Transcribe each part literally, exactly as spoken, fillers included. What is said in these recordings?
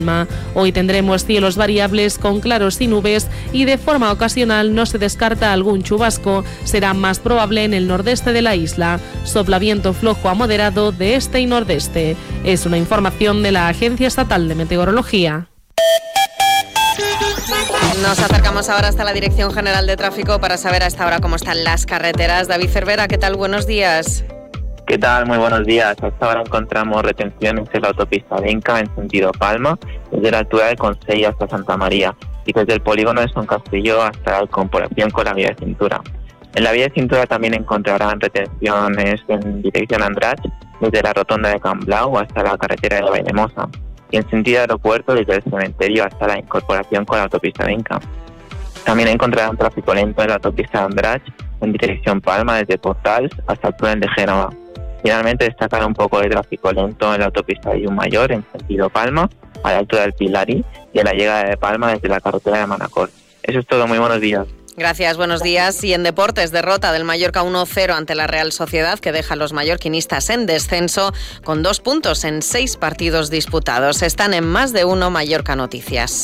Hoy tendremos cielos variables con claros y nubes y de forma ocasional no se descarta algún chubasco. Será más probable en el nordeste de la isla. Sopla viento flojo a moderado de este y nordeste. Es una información de la Agencia Estatal de Meteorología. Nos acercamos ahora hasta la Dirección General de Tráfico para saber a esta hora cómo están las carreteras. David Cervera, ¿qué tal? Buenos días. ¿Qué tal? Muy buenos días. Hasta ahora encontramos retenciones en la autopista de Inca en sentido Palma, desde la altura de Consell hasta Santa María, y desde el polígono de Son Castillo hasta la comparación con la vía de cintura. En la vía de cintura también encontrarán retenciones en dirección Andratx, desde la rotonda de Can Blau hasta la carretera de Valldemossa, y en sentido aeropuerto desde el cementerio hasta la incorporación con la autopista de Inca. También encontrarán tráfico lento en la autopista de Andratx en dirección Palma desde Portals hasta el túnel de Génova. Finalmente destacar un poco de tráfico lento en la autopista de Llummayor en sentido Palma a la altura del Pilari y en la llegada de Palma desde la carretera de Manacor. Eso es todo, muy buenos días. Gracias, buenos días. Y en deportes, derrota del Mallorca uno cero ante la Real Sociedad, que deja a los mallorquinistas en descenso con dos puntos en seis partidos disputados. Están en Más de Uno Mallorca Noticias.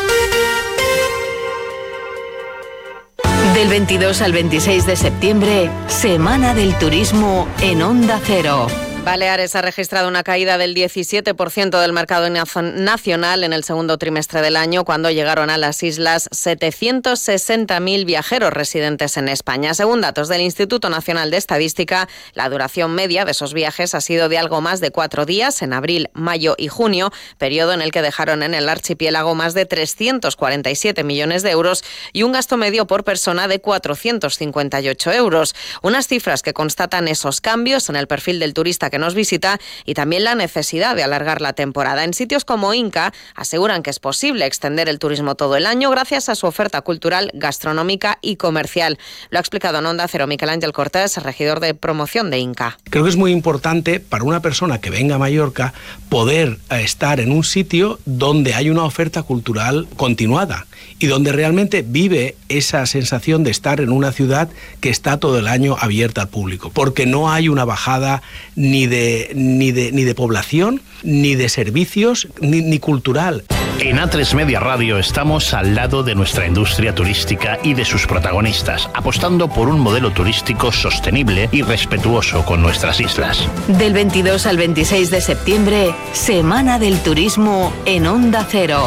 Del veintidós al veintiséis de septiembre, Semana del Turismo en Onda Cero. Baleares ha registrado una caída del diecisiete por ciento del mercado nacional en el segundo trimestre del año, cuando llegaron a las islas setecientos sesenta mil viajeros residentes en España. Según datos del Instituto Nacional de Estadística, la duración media de esos viajes ha sido de algo más de cuatro días en abril, mayo y junio, periodo en el que dejaron en el archipiélago más de trescientos cuarenta y siete millones de euros y un gasto medio por persona de cuatrocientos cincuenta y ocho euros. Unas cifras que constatan esos cambios en el perfil del turista que nos visita y también la necesidad de alargar la temporada. En sitios como Inca aseguran que es posible extender el turismo todo el año gracias a su oferta cultural, gastronómica y comercial. Lo ha explicado en Onda Cero Miquel Ángel Cortés, regidor de promoción de Inca. Creo que es muy importante para una persona que venga a Mallorca poder estar en un sitio donde hay una oferta cultural continuada y donde realmente vive esa sensación de estar en una ciudad que está todo el año abierta al público, porque no hay una bajada ni de, ni de, ni de población, ni de servicios, ni, ni cultural. En A tres Media Radio estamos al lado de nuestra industria turística y de sus protagonistas, apostando por un modelo turístico sostenible y respetuoso con nuestras islas. Del veintidós al veintiséis de septiembre, Semana del Turismo en Onda Cero.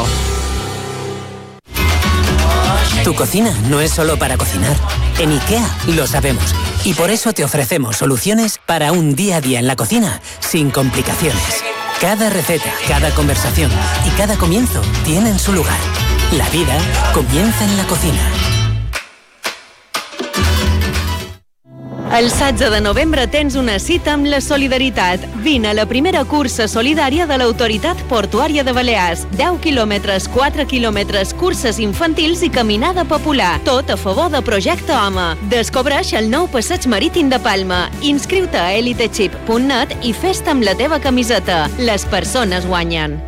Tu cocina no es solo para cocinar. En IKEA lo sabemos y por eso te ofrecemos soluciones para un día a día en la cocina sin complicaciones. Cada receta, cada conversación y cada comienzo tienen su lugar. La vida comienza en la cocina. El setze de novembre tens una cita amb la solidaritat. Vine a la primera cursa solidària de l'Autoritat Portuària de Balears. deu quilòmetres, quatre quilòmetres, curses infantils i caminada popular. Tot a favor de Projecte Home. Descobreix el nou passeig marítim de Palma. Inscriu-te a elitechip punt net i fes-te amb la teva camiseta. Les persones guanyen.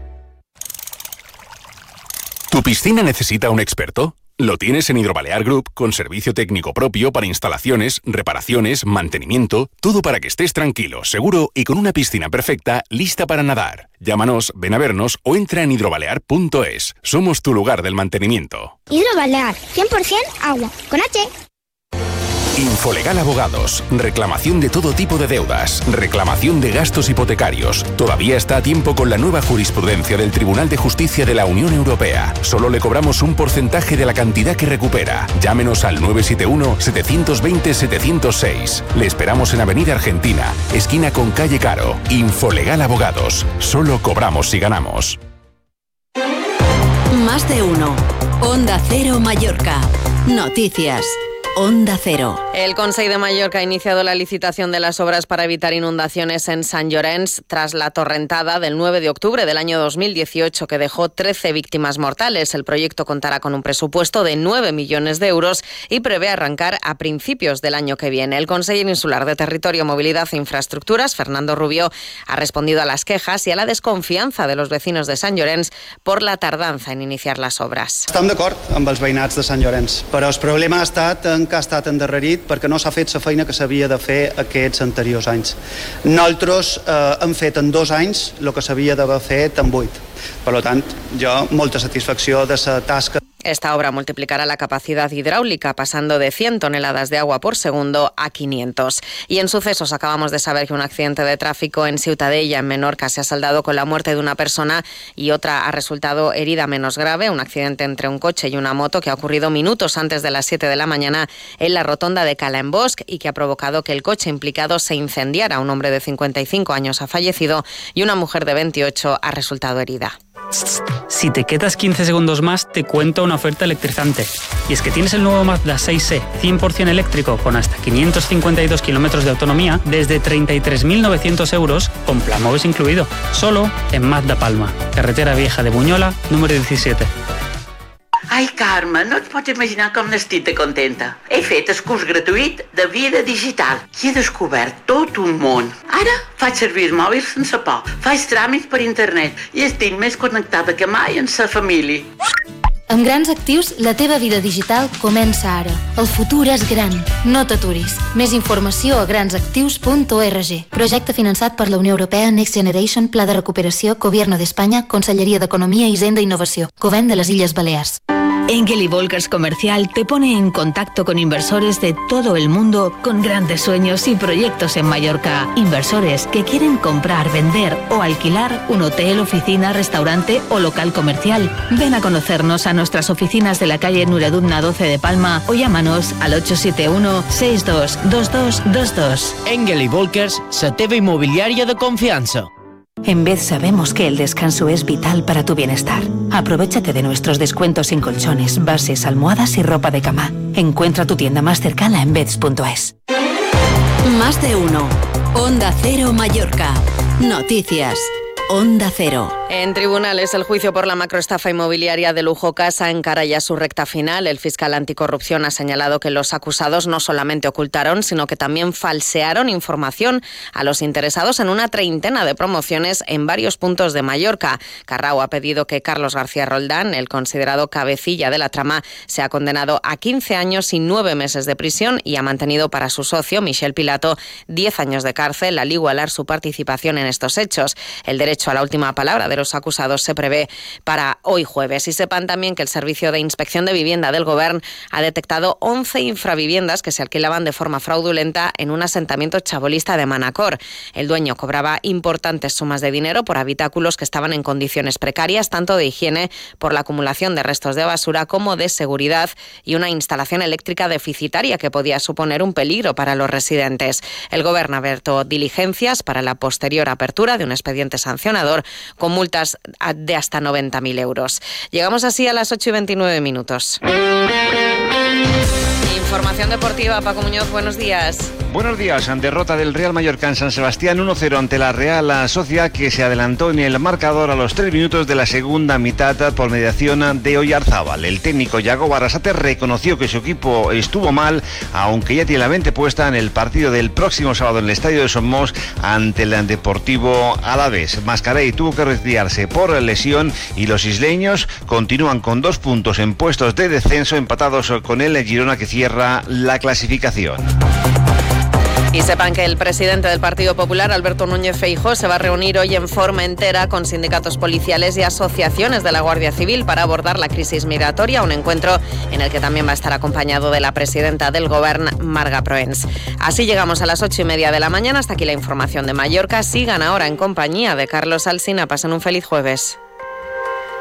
¿Tu piscina necesita un experto? Lo tienes en Hidrobalear Group, con servicio técnico propio para instalaciones, reparaciones, mantenimiento, todo para que estés tranquilo, seguro y con una piscina perfecta, lista para nadar. Llámanos, ven a vernos o entra en hidrobalear punto es. Somos tu lugar del mantenimiento. Hidrobalear, cien por ciento agua, con H. Infolegal Abogados. Reclamación de todo tipo de deudas. Reclamación de gastos hipotecarios. Todavía está a tiempo con la nueva jurisprudencia del Tribunal de Justicia de la Unión Europea. Solo le cobramos un porcentaje de la cantidad que recupera. Llámenos al nueve siete uno, siete dos cero, siete cero seis. Le esperamos en Avenida Argentina, esquina con Calle Caro. Infolegal Abogados. Solo cobramos si ganamos. Más de uno. Onda Cero Mallorca. Noticias. Onda Cero. El Consell de Mallorca ha iniciado la licitación de las obras para evitar inundaciones en Sant Llorenç tras la torrentada del nueve de octubre del año dos mil dieciocho que dejó trece víctimas mortales. El proyecto contará con un presupuesto de nueve millones de euros y prevé arrancar a principios del año que viene. El Consell Insular de Territorio, Movilidad e Infraestructuras, Fernando Rubio, ha respondido a las quejas y a la desconfianza de los vecinos de Sant Llorenç por la tardanza en iniciar las obras. Estem d'acord amb els veïnats de Sant Llorenç, però el problema ha estat en que ha estat endarrerit perquè no s'ha fet la feina que s'havia de fer aquests anteriors anys. Nosaltres eh, hem fet en dos anys el que s'havia d'haver fet en vuit. Per tant, jo molta satisfacció de la tasca. Esta obra multiplicará la capacidad hidráulica, pasando de cien toneladas de agua por segundo a quinientos. Y en sucesos acabamos de saber que un accidente de tráfico en Ciutadella, en Menorca, se ha saldado con la muerte de una persona y otra ha resultado herida menos grave. Un accidente entre un coche y una moto que ha ocurrido minutos antes de las siete de la mañana en la rotonda de Cala en Bosch y que ha provocado que el coche implicado se incendiara. Un hombre de cincuenta y cinco años ha fallecido y una mujer de veintiocho ha resultado herida. Si te quedas quince segundos más, te cuento una oferta electrizante. Y es que tienes el nuevo Mazda seis e cien por ciento eléctrico con hasta quinientos cincuenta y dos kilómetros de autonomía desde treinta y tres mil novecientos euros, con plan MOVES incluido, solo en Mazda Palma, carretera vieja de Buñola, número diecisiete. Ai, Carme, no et pots imaginar com n'estic de contenta. He fet el curs gratuït de vida digital i he descobert tot un món. Ara faig servir el mòbil sense por, faig tràmits per internet i estic més connectada que mai amb la família. Amb Grans Actius, la teva vida digital comença ara. El futur és gran. No t'aturis. Més informació a grans actius punt org. Projecte finançat per la Unió Europea Next Generation, Pla de Recuperació, Gobierno d'Espanya, Conselleria d'Economia, Hisenda i Innovació, Govern de les Illes Balears. Engel y Volkers Comercial te pone en contacto con inversores de todo el mundo con grandes sueños y proyectos en Mallorca. Inversores que quieren comprar, vender o alquilar un hotel, oficina, restaurante o local comercial. Ven a conocernos a nuestras oficinas de la calle Nuredumna doce de Palma o llámanos al ocho siete uno, seis dos dos dos dos dos. Engel y Volkers, la teva inmobiliaria de confianza. En Bed sabemos que el descanso es vital para tu bienestar. Aprovéchate de nuestros descuentos en colchones, bases, almohadas y ropa de cama. Encuentra tu tienda más cercana en beds punto es. Más de uno. Onda Cero Mallorca. Noticias. Onda Cero. En tribunales, el juicio por la macroestafa inmobiliaria de lujo Casa encara ya su recta final. El fiscal anticorrupción ha señalado que los acusados no solamente ocultaron, sino que también falsearon información a los interesados en una treintena de promociones en varios puntos de Mallorca. Carrao ha pedido que Carlos García Roldán, el considerado cabecilla de la trama, sea condenado a quince años y nueve meses de prisión y ha mantenido para su socio, Michel Pilato, diez años de cárcel al igualar su participación en estos hechos. El derecho a la última palabra de los acusados se prevé para hoy jueves. Y sepan también que el Servicio de Inspección de Vivienda del Govern ha detectado once infraviviendas que se alquilaban de forma fraudulenta en un asentamiento chabolista de Manacor. El dueño cobraba importantes sumas de dinero por habitáculos que estaban en condiciones precarias, tanto de higiene por la acumulación de restos de basura como de seguridad y una instalación eléctrica deficitaria que podía suponer un peligro para los residentes. El Govern ha abierto diligencias para la posterior apertura de un expediente sancionador con multas de hasta noventa mil euros. Llegamos así a las ocho y veintinueve minutos. Información deportiva, Paco Muñoz, buenos días. Buenos días. Derrota del Real Mallorca en San Sebastián uno cero ante la Real Sociedad, que se adelantó en el marcador a los tres minutos de la segunda mitad por mediación de Oyarzábal. El técnico Yago Barrasate reconoció que su equipo estuvo mal, aunque ya tiene la mente puesta en el partido del próximo sábado en el Estadio de Somos ante el Deportivo Alavés. Mascarell tuvo que retirarse por lesión y los isleños continúan con dos puntos en puestos de descenso, empatados con el Girona, que cierra la clasificación. Y sepan que el presidente del Partido Popular, Alberto Núñez Feijóo, se va a reunir hoy en forma entera con sindicatos policiales y asociaciones de la Guardia Civil para abordar la crisis migratoria, un encuentro en el que también va a estar acompañado de la presidenta del Govern, Marga Proens. Así llegamos a las ocho y media de la mañana. Hasta aquí la información de Mallorca. Sigan ahora en compañía de Carlos Alsina. Pasen un feliz jueves.